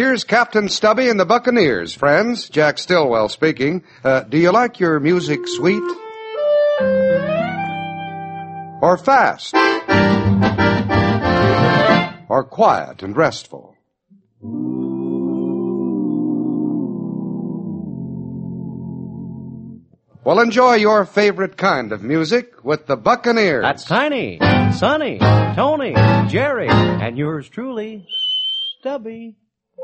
Here's Captain Stubby and the Buccaneers, friends. Jack Stillwell speaking. Do you like your music sweet? Or fast? Or quiet and restful? Well, enjoy your favorite kind of music with the Buccaneers. That's Tiny, Sonny, Tony, Jerry, and yours truly, Stubby.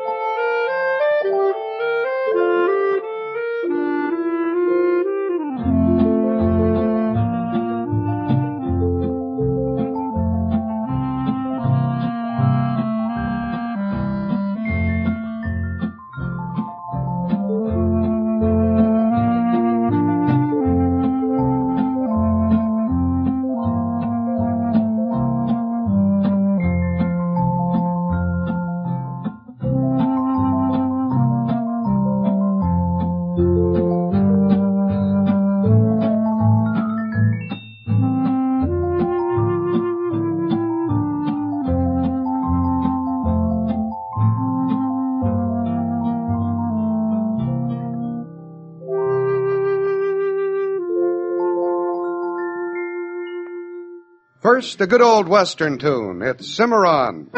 First, a good old Western tune. It's Cimarron.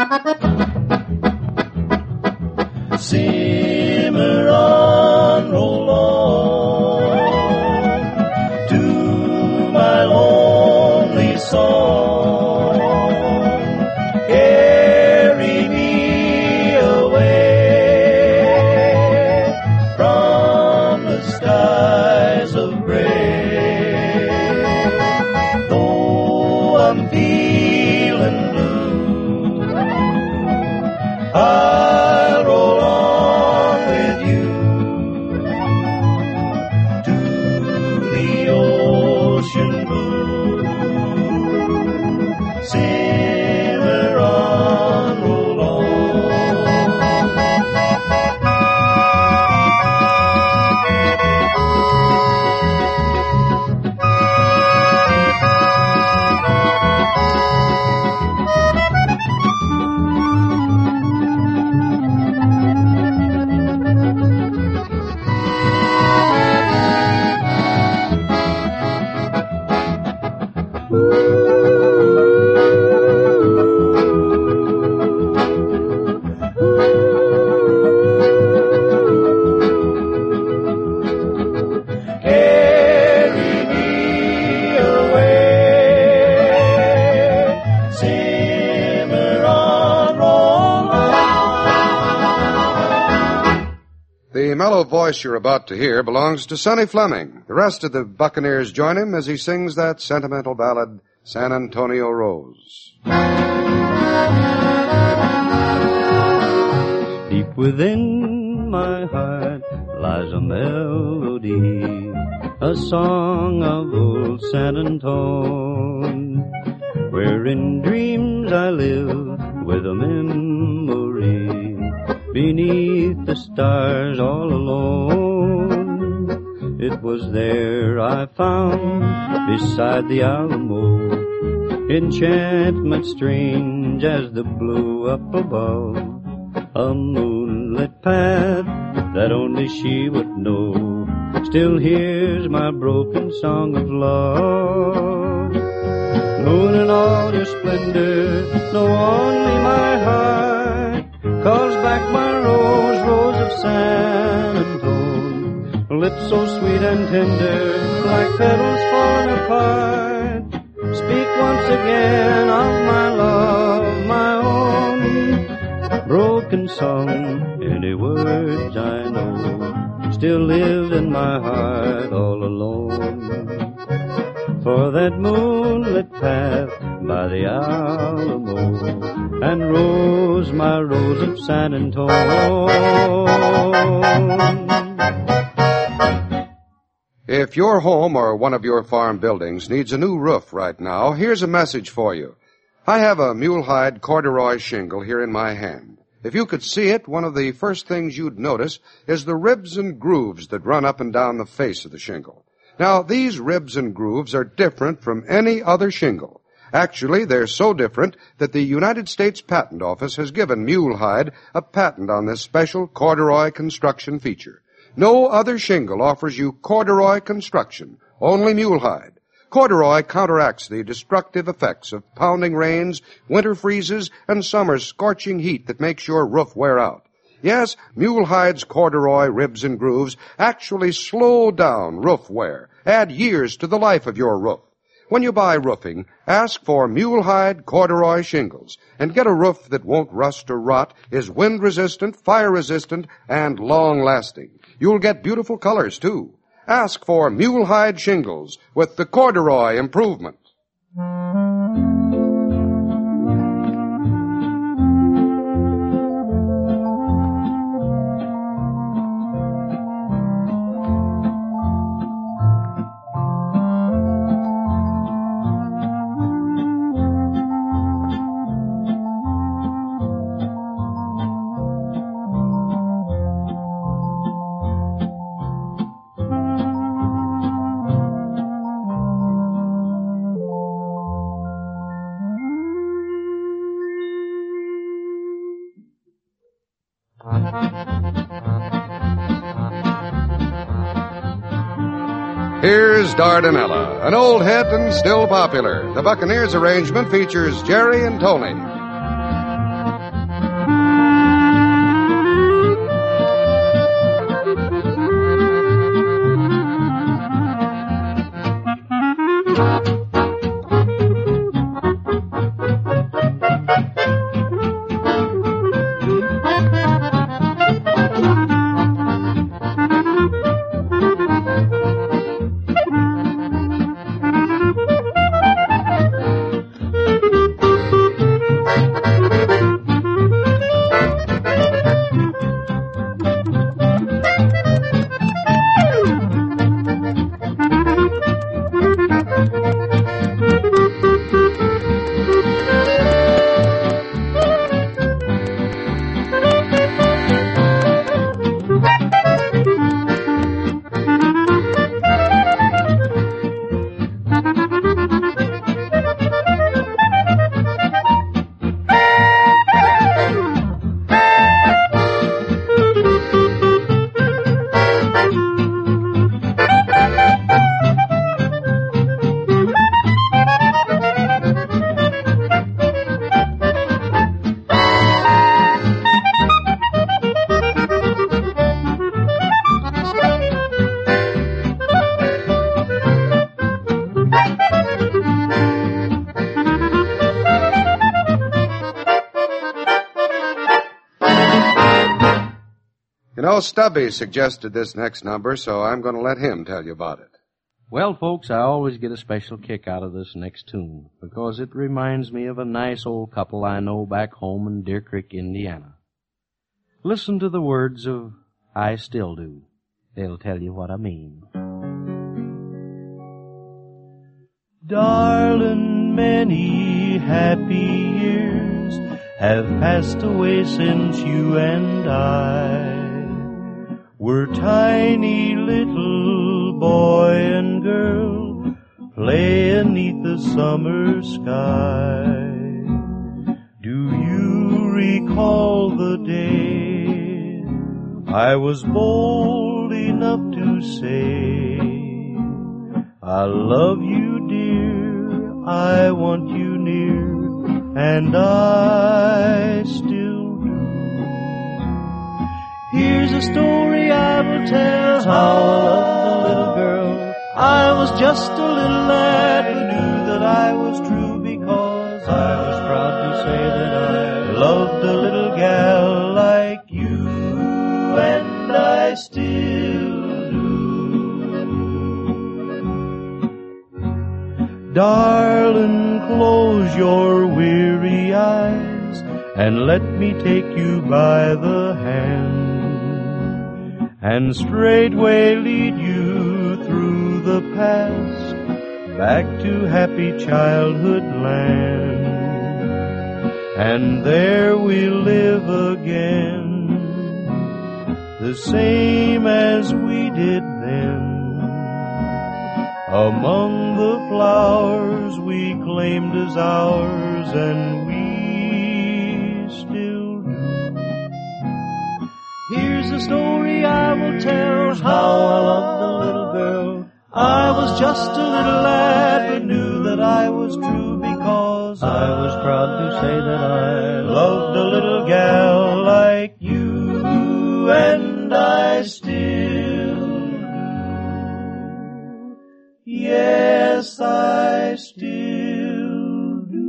Cimarron, roll on to my lonely song. Carry me away from the skies of gray. Though I'm feeling blue, I'll roll on with you to the ocean blue. Cimarron, roll on. Carry me away, Cimarron, roll on. The mellow voice you're about to hear belongs to Sonny Fleming. The rest of the Buccaneers join him as he sings that sentimental ballad, San Antonio Rose. Deep within my heart lies a melody, a song of old San Antone, where in dreams I live with a memory, beneath the stars all alone. It was there I found, beside the Alamo, enchantment strange as the blue up above, a moonlit path that only she would know. Still hears my broken song of love. Moon in all your splendor, know only my heart calls back my rose, rose of San Antone. Lips so sweet and tender, like petals falling apart. Speak once again of my love, my own. Broken song, any words I know, still live in my heart all alone. For that moonlit path by the Alamo, and rose, my rose of San Antone. If your home or one of your farm buildings needs a new roof right now, here's a message for you. I have a mulehide corduroy shingle here in my hand. If you could see it, one of the first things you'd notice is the ribs and grooves that run up and down the face of the shingle. Now, these ribs and grooves are different from any other shingle. Actually, they're so different that the United States Patent Office has given Mulehide a patent on this special corduroy construction feature. No other shingle offers you corduroy construction, only Mulehide. Corduroy counteracts the destructive effects of pounding rains, winter freezes, and summer's scorching heat that makes your roof wear out. Yes, Mulehide's corduroy ribs and grooves actually slow down roof wear, add years to the life of your roof. When you buy roofing, ask for Mulehide corduroy shingles and get a roof that won't rust or rot, is wind-resistant, fire-resistant, and long-lasting. You'll get beautiful colors, too. Ask for Mulehide shingles with the corduroy improvement. Here's Dardanella, an old hit and still popular. The Buccaneers arrangement features Jerry and Tony. You know, Stubby suggested this next number, so I'm going to let him tell you about it. Well, folks, I always get a special kick out of this next tune because it reminds me of a nice old couple I know back home in Deer Creek, Indiana. Listen to the words of I Still Do. They'll tell you what I mean. Darling, many happy years have passed away since you and I were tiny little boy and girl playing 'neath the summer sky. Do you recall the day I was bold enough to say, I love you, dear, I want you near, and I still do. Here's a story I will tell how I loved the little girl. I was just a little lad who knew that I was true because I was proud to say that I loved a little gal like you, and I still do. Darling, close your weary eyes and let me take you by the hand and straightway lead you through the past back to happy childhood land. And there we'll live again, the same as we did then, Among the flowers we claimed as ours, and we still do. Here's a story I will tell, how I loved the little girl. I was just a little lad, but knew that I was true, because I was proud to say that I loved a little gal like you, and I still do. Yes, I still do.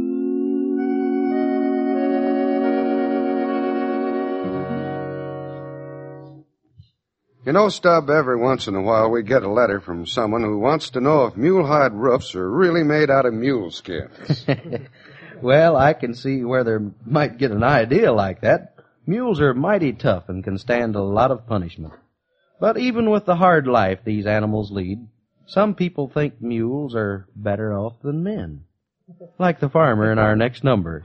You know, Stub, every once in a while we get a letter from someone who wants to know if mulehide roofs are really made out of mule skins. Well, I can see where they might get an idea like that. Mules are mighty tough and can stand a lot of punishment. But even with the hard life these animals lead, some people think mules are better off than men. Like the farmer in our next number.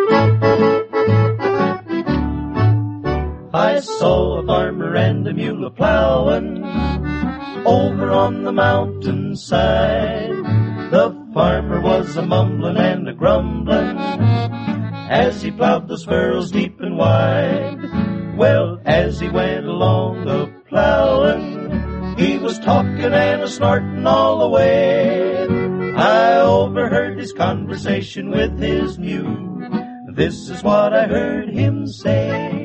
I saw a farmer and a mule a-plowin' over on the mountainside. The farmer was a-mumblin' and a-grumblin' as he plowed those furrows deep and wide. Well, as he went along a-plowin', he was talkin' and a-snortin' all the way. I overheard his conversation with his mule. This is what I heard him say.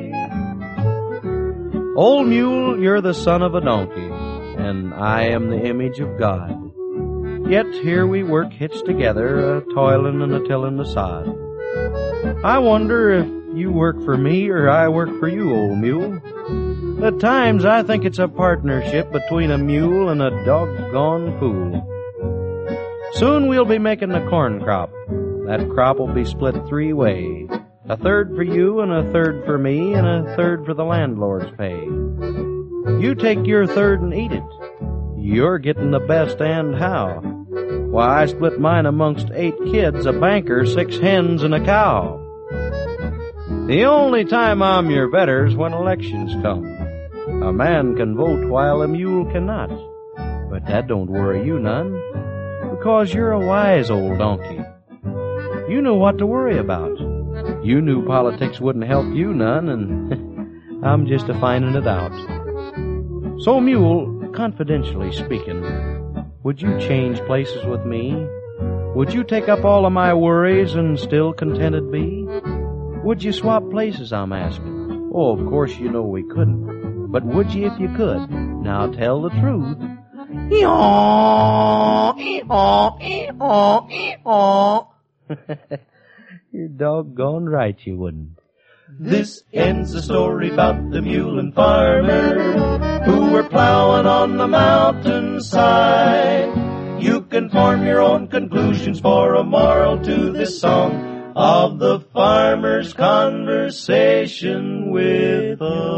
Old mule, you're the son of a donkey, and I am the image of God. Yet here we work hitched together, a-toilin' and a-tillin' the sod. I wonder if you work for me or I work for you, old mule. At times I think it's a partnership between a mule and a doggone fool. Soon we'll be making the corn crop. That crop will be split 3 ways. A third for you and a third for me and a third for the landlord's pay. You take your third and eat it. You're getting the best, and how? Why, I split mine amongst 8 kids, a banker, 6 hens, and a cow. The only time I'm your better's when elections come. A man can vote while a mule cannot. But that don't worry you none, because you're a wise old donkey. You know what to worry about. You knew politics wouldn't help you none, and I'm just a-finding it out. So, mule, confidentially speaking, would you change places with me? Would you take up all of my worries and still contented be? Would you swap places, I'm asking? Oh, of course you know we couldn't. But would you if you could? Now tell the truth. You're doggone right you wouldn't. This ends the story about the mule and farmer who were plowing on the mountainside. You can form your own conclusions for a moral to this song of the farmer's conversation with a